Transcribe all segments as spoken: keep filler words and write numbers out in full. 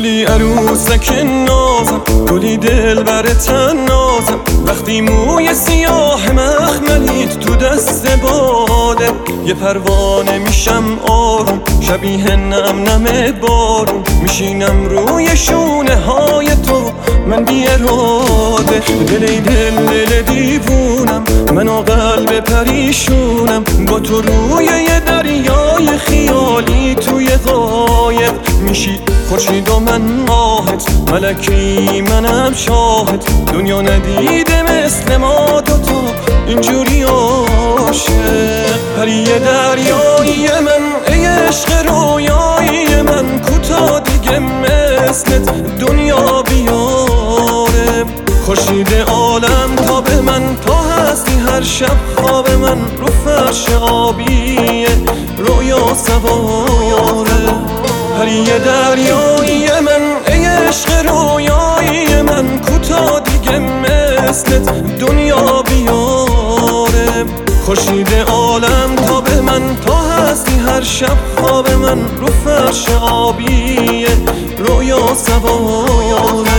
گلی عروسک نازم، گلی دل بر تنازم، وقتی موی سیاه مخملیت تو دست باده، یه پروانه میشم آروم، شبیه نم نم بارون، میشینم روی شونه های تو من بی اراده. دل دل دل دیوونم، من و قلب پریشونم، با تو روی یه دریای خیالی توی قایق میشی خورشید و من ماهت، ملکی منم شاهد، دنیا ندیده مثل ما دوتا اینجوری عاشق. پری دریایی من، ای عشق رویایی من، کوتا دیگه مثلت دنیا بیاره. خورشید عالم تا به من، تا هستی هر شب خواب من، رو فرش آبیه رویا سواره. پری دریایی من، ای عشق رویایی من، کوتا دیگه مثلت دنیا بیاره. خورشید عالم تا به من، تا هستی هر شب خواب من، رو فرش آبیه رویا سواره.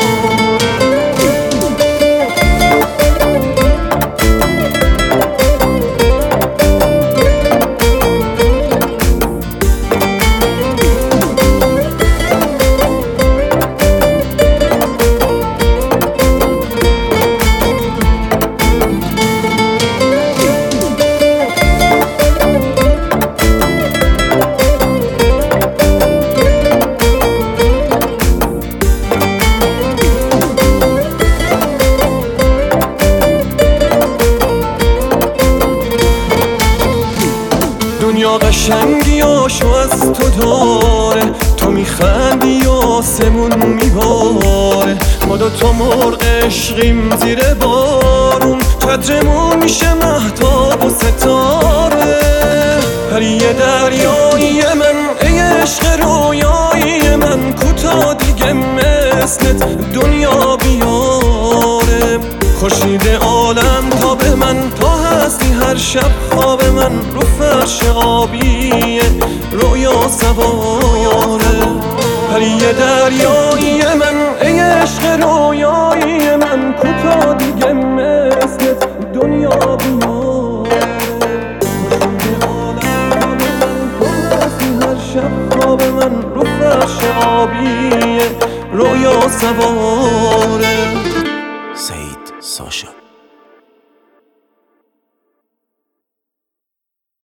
دنیا قشنگی آشو از تو داره، تو میخندی آسمون میباره، ما دوتا مرغ عشقیم زیر بارون، چترمون میشه مهتاب و ستاره. پری دریایی من، ای عشق رویایی من، کوتا دیگه مثلت دنیا بیاره. خورشید عالم تا به من، تا هستی هر شب خواب من، رو فرش آبیه رویا سواره. پری دریایی من، ای عشق رویایی من، کوتا دیگه مثلت دنیا بیاره. خورشید عالم تا به من، تا هستی هر شب خواب من، رو فرش آبیه رویا سواره. سعید ساشا.